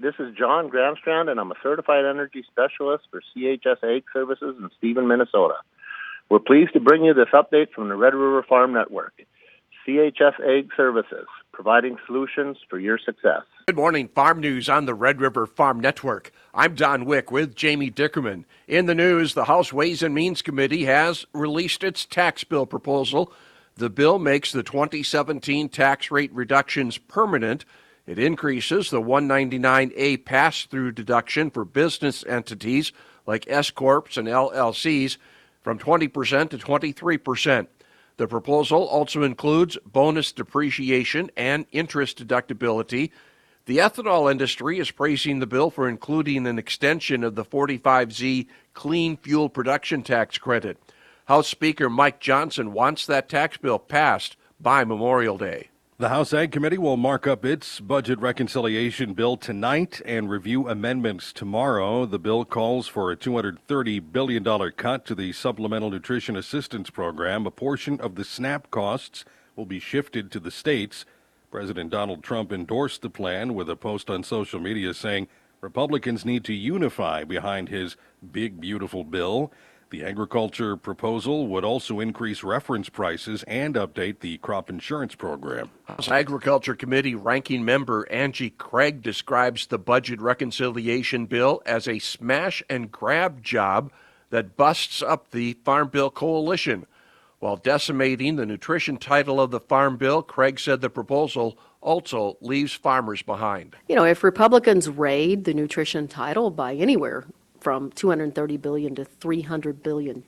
This is John Gramstrand, and I'm a certified energy specialist for CHS Ag Services in Stephen, Minnesota. We're pleased to bring you this update from the Red River Farm Network. CHS Ag Services, providing solutions for your success. Good morning, Farm News on the Red River Farm Network. I'm Don Wick with Jamie Dickerman. In the news, the House Ways and Means Committee has released its tax bill proposal. The bill makes the 2017 tax rate reductions permanent. It increases the 199A pass-through deduction for business entities like S-Corps and LLCs from 20% to 23%. The proposal also includes bonus depreciation and interest deductibility. The ethanol industry is praising the bill for including an extension of the 45Z clean fuel production tax credit. House Speaker Mike Johnson wants that tax bill passed by Memorial Day. The House Ag Committee will mark up its budget reconciliation bill tonight and review amendments tomorrow. The bill calls for a $230 billion cut to the Supplemental Nutrition Assistance Program. A portion of the SNAP costs will be shifted to the states. President Donald Trump endorsed the plan with a post on social media saying Republicans need to unify behind his big, beautiful bill. The agriculture proposal would also increase reference prices and update the crop insurance program. House Agriculture Committee ranking member Angie Craig describes the budget reconciliation bill as a smash and grab job that busts up the Farm Bill coalition. While decimating the nutrition title of the Farm Bill, Craig said the proposal also leaves farmers behind. If Republicans raid the nutrition title by anywhere from $230 billion to $300 billion,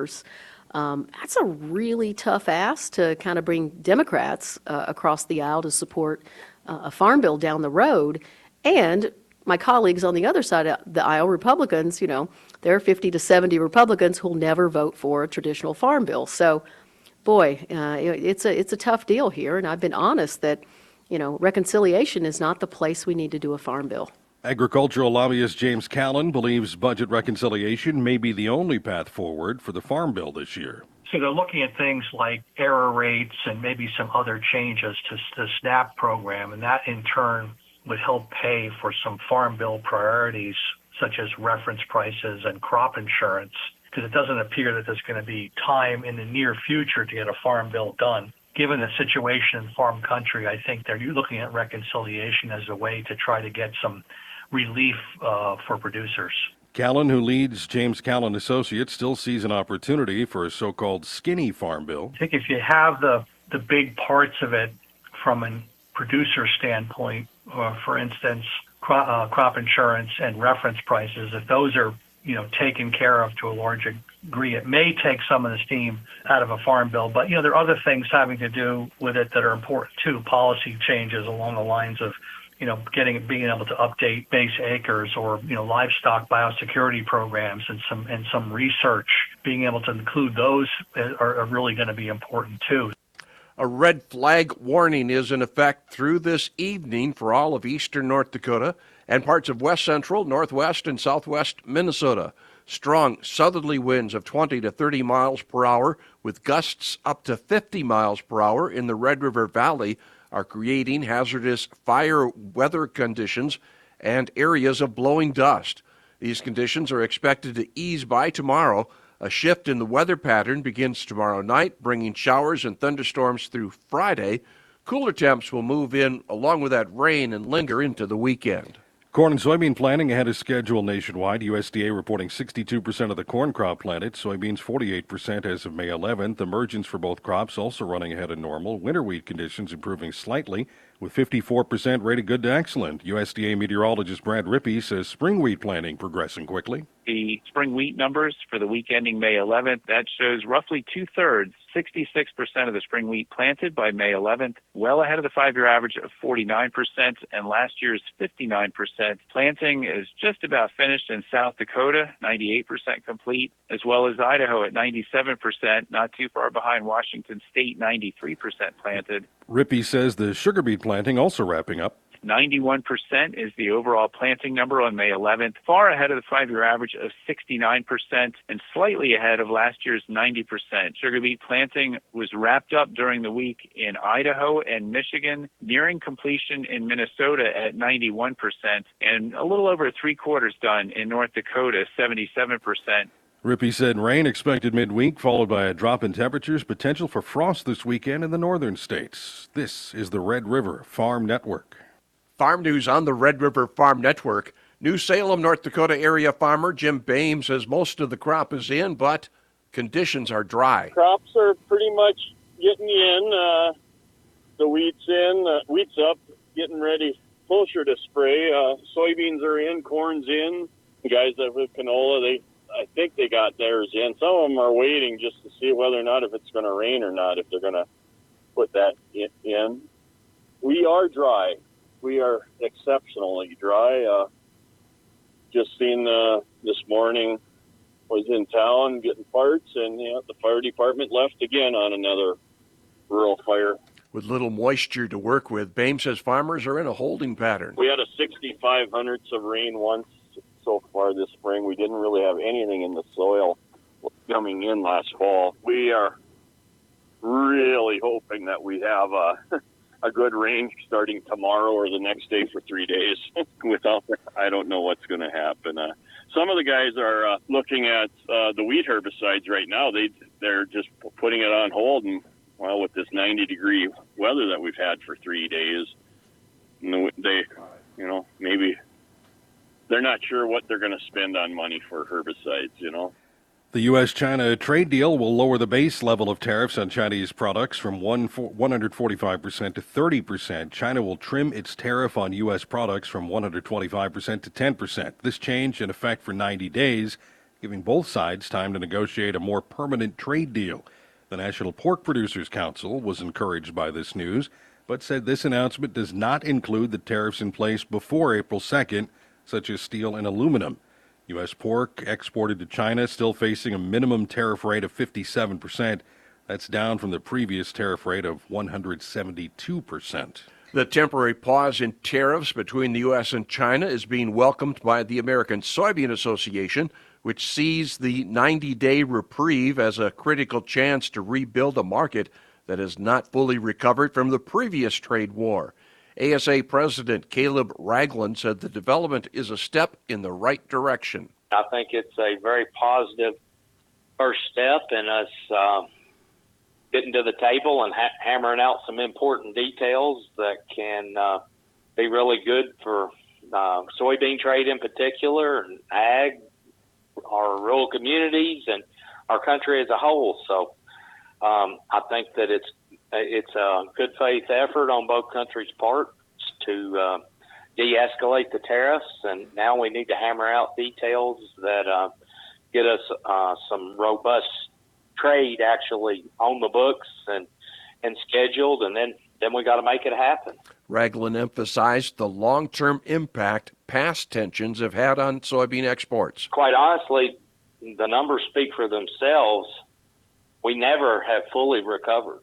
that's a really tough ask to kind of bring Democrats across the aisle to support a farm bill down the road. And my colleagues on the other side of the aisle, Republicans, there are 50 to 70 Republicans who'll never vote for a traditional farm bill. So, boy, it's a tough deal here. And I've been honest that, reconciliation is not the place we need to do a farm bill. Agricultural lobbyist James Callan believes budget reconciliation may be the only path forward for the Farm Bill this year. So they're looking at things like error rates and maybe some other changes to the SNAP program, and that in turn would help pay for some Farm Bill priorities such as reference prices and crop insurance, because it doesn't appear that there's going to be time in the near future to get a Farm Bill done. Given the situation in farm country, I think they're looking at reconciliation as a way to try to get some relief for producers. Callan, who leads James Callan Associates, still sees an opportunity for a so-called skinny farm bill. I think if you have the big parts of it from a producer standpoint, for instance, crop insurance and reference prices, if those are taken care of to a large degree, it may take some of the steam out of a farm bill. But, there are other things having to do with it that are important too. Policy changes along the lines of being able to update base acres or, livestock biosecurity programs and some research, being able to include those are really going to be important too. A red flag warning is in effect through this evening for all of eastern North Dakota and parts of west central, northwest, and southwest Minnesota. Strong southerly winds of 20 to 30 miles per hour with gusts up to 50 miles per hour in the Red River Valley are creating hazardous fire weather conditions and areas of blowing dust. These conditions are expected to ease by tomorrow. A shift in the weather pattern begins tomorrow night, bringing showers and thunderstorms through Friday. Cooler temps will move in along with that rain and linger into the weekend. Corn and soybean planting ahead of schedule nationwide. USDA reporting 62% of the corn crop planted, soybeans 48% as of May 11th. Emergence for both crops also running ahead of normal. Winter wheat conditions improving slightly with 54% rated good to excellent. USDA meteorologist Brad Rippey says spring wheat planting progressing quickly. The spring wheat numbers for the week ending May 11th, that shows roughly two-thirds, 66% of the spring wheat planted by May 11th, well ahead of the 5-year average of 49% and last year's 59%. Planting is just about finished in South Dakota, 98% complete, as well as Idaho at 97%, not too far behind Washington State, 93% planted. Rippey says the sugar beet planting also wrapping up. 91% is the overall planting number on May 11th, far ahead of the 5-year average of 69% and slightly ahead of last year's 90%. Sugar beet planting was wrapped up during the week in Idaho and Michigan, nearing completion in Minnesota at 91%, and a little over 3/4 done in North Dakota, 77%. Rippey said rain expected midweek, followed by a drop in temperatures, potential for frost this weekend in the northern states. This is the Red River Farm Network. Farm news on the Red River Farm Network. New Salem, North Dakota area farmer Jim Boehm says most of the crop is in, but conditions are dry. Crops are pretty much getting in. The wheat's in, wheat's up, getting ready, closer to spray. Soybeans are in, corn's in. The guys that have canola, I think they got theirs in. Some of them are waiting just to see whether or not if it's going to rain or not, if they're going to put that in. We are dry. We are exceptionally dry. Just seen this morning, was in town getting parts, and the fire department left again on another rural fire. With little moisture to work with, Boehm says farmers are in a holding pattern. We had a 65 hundredths of rain once so far this spring. We didn't really have anything in the soil coming in last fall. We are really hoping that we have a good rain starting tomorrow or the next day for 3 days. Without that, I don't know what's going to happen. Some of the guys are looking at the wheat herbicides right now. They're just putting it on hold, and well, with this 90-degree weather that we've had for 3 days, they, maybe they're not sure what they're going to spend on money for herbicides, The U.S.-China trade deal will lower the base level of tariffs on Chinese products from 145% to 30%. China will trim its tariff on U.S. products from 125% to 10%. This change in effect for 90 days, giving both sides time to negotiate a more permanent trade deal. The National Pork Producers Council was encouraged by this news, but said this announcement does not include the tariffs in place before April 2nd, such as steel and aluminum. U.S. pork exported to China still facing a minimum tariff rate of 57%. That's down from the previous tariff rate of 172%. The temporary pause in tariffs between the U.S. and China is being welcomed by the American Soybean Association, which sees the 90-day reprieve as a critical chance to rebuild a market that has not fully recovered from the previous trade war. ASA President Caleb Ragland said the development is a step in the right direction. I think it's a very positive first step in us getting to the table and hammering out some important details that can be really good for soybean trade in particular, and ag, our rural communities, and our country as a whole. So I think that it's a good faith effort on both countries' parts to de-escalate the tariffs, and now we need to hammer out details that get us some robust trade actually on the books and scheduled, and then we got to make it happen. Ragland emphasized the long-term impact past tensions have had on soybean exports. Quite honestly, the numbers speak for themselves. We never have fully recovered.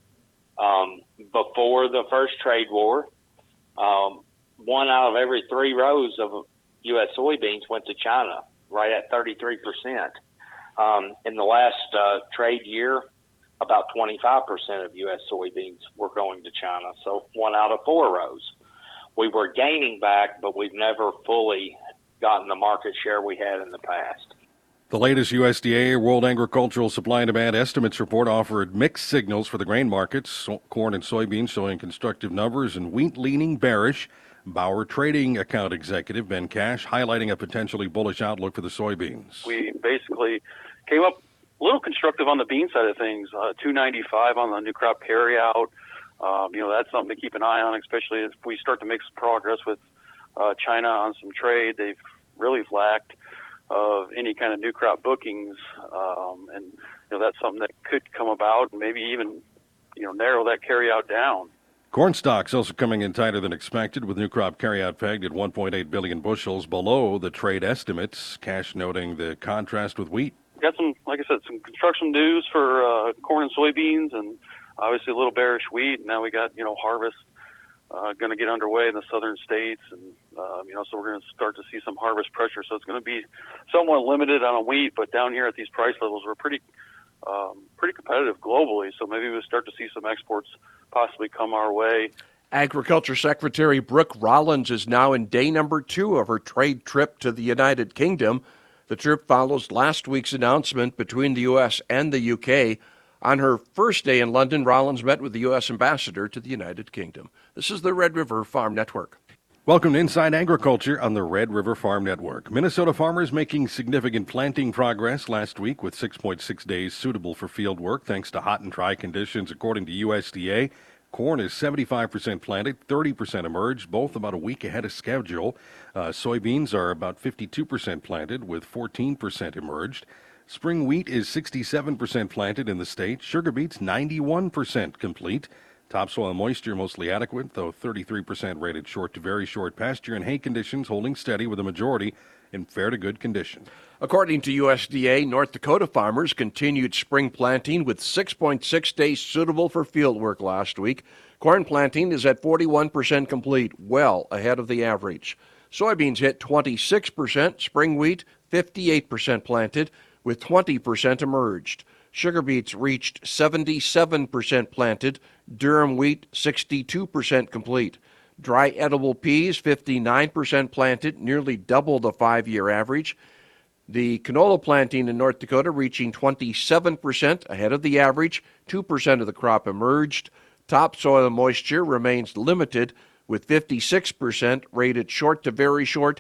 Before the first trade war, 1 out of every 3 rows of U.S. soybeans went to China, right at 33%. In the last trade year, about 25% of U.S. soybeans were going to China, so 1 out of 4 rows. We were gaining back, but we've never fully gotten the market share we had in the past. The latest USDA World Agricultural Supply and Demand Estimates report offered mixed signals for the grain markets, corn and soybeans showing constructive numbers and wheat leaning bearish. Bauer Trading Account Executive Ben Cash highlighting a potentially bullish outlook for the soybeans. We basically came up a little constructive on the bean side of things, 295 on the new crop carryout. That's something to keep an eye on, especially if we start to make some progress with China on some trade. They've really lacked of any kind of new crop bookings, and that's something that could come about and maybe even narrow that carryout down. Corn stocks also coming in tighter than expected, with new crop carryout pegged at 1.8 billion bushels below the trade estimates. Cash noting the contrast with wheat. Got some, like I said, some construction news for corn and soybeans, and obviously a little bearish wheat. Now we got harvest going to get underway in the southern states, and so we're going to start to see some harvest pressure. So it's going to be somewhat limited on wheat, but down here at these price levels, we're pretty competitive globally. So maybe we'll start to see some exports possibly come our way. Agriculture Secretary Brooke Rollins is now in day number 2 of her trade trip to the United Kingdom. The trip follows last week's announcement between the U.S. and the U.K. On her first day in London, Rollins met with the U.S. ambassador to the United Kingdom. This is the Red River Farm Network. Welcome to Inside Agriculture on the Red River Farm Network. Minnesota farmers making significant planting progress last week with 6.6 days suitable for field work thanks to hot and dry conditions, according to USDA. Corn is 75% planted, 30% emerged, both about a week ahead of schedule. Soybeans are about 52% planted with 14% emerged. Spring wheat is 67% planted in the state. Sugar beets 91% complete. Topsoil moisture mostly adequate, though 33% rated short to very short. Pasture and hay conditions holding steady with a majority in fair to good condition. According to USDA, North Dakota farmers continued spring planting with 6.6 days suitable for field work last week. Corn planting is at 41% complete, well ahead of the average. Soybeans hit 26%, spring wheat 58% planted with 20% emerged. Sugar beets reached 77% planted, durum wheat 62% complete. Dry edible peas 59% planted, nearly double the 5-year average. The canola planting in North Dakota reaching 27% ahead of the average, 2% of the crop emerged. Topsoil moisture remains limited with 56% rated short to very short,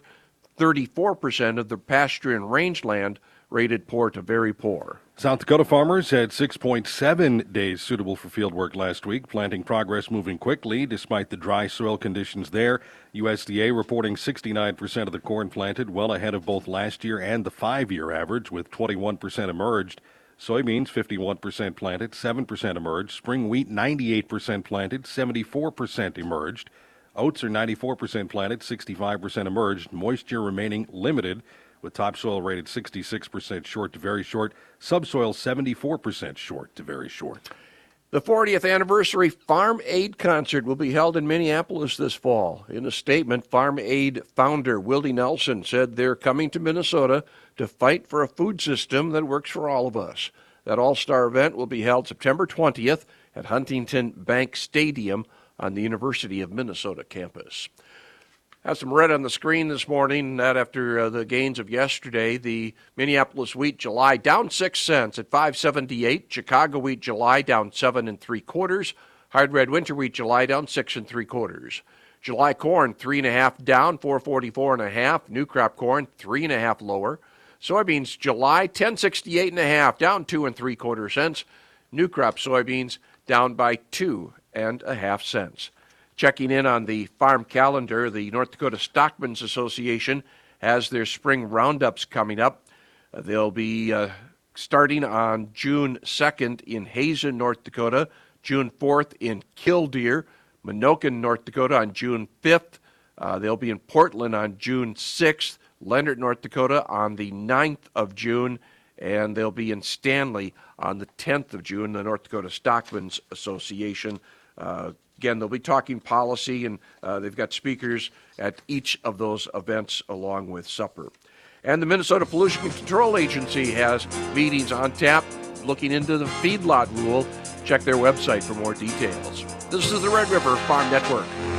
34% of the pasture and rangeland rated poor to very poor. South Dakota farmers had 6.7 days suitable for field work last week. Planting progress moving quickly despite the dry soil conditions there. USDA reporting 69% of the corn planted, well ahead of both last year and the 5-year average, with 21% emerged. Soybeans 51% planted, 7% emerged. Spring wheat 98% planted, 74% emerged. Oats are 94% planted, 65% emerged. Moisture remaining limited, with topsoil rated 66% short to very short, subsoil 74% short to very short. The 40th anniversary Farm Aid concert will be held in Minneapolis this fall. In a statement, Farm Aid founder Willie Nelson said they're coming to Minnesota to fight for a food system that works for all of us. That all-star event will be held September 20th at Huntington Bank Stadium on the University of Minnesota campus. Have some red on the screen this morning, that after the gains of yesterday. The Minneapolis wheat July down 6 cents at $5.78. Chicago wheat July down 7 3/4. Hard red winter wheat July down 6 3/4. July corn 3.5 down, 444.5. New crop corn 3.5 lower. Soybeans July 1068.5 down 2 3/4 cents. New crop soybeans down by 2.5 cents. Checking in on the farm calendar, the North Dakota Stockmen's Association has their spring roundups coming up. They'll be starting on June 2nd in Hazen, North Dakota, June 4th in Killdeer, Menoken, North Dakota on June 5th. They'll be in Portland on June 6th, Leonard, North Dakota on the 9th of June, and they'll be in Stanley on the 10th of June, the North Dakota Stockmen's Association. Again, they'll be talking policy, and they've got speakers at each of those events along with supper. And the Minnesota Pollution Control Agency has meetings on tap looking into the feedlot rule. Check their website for more details. This is the Red River Farm Network.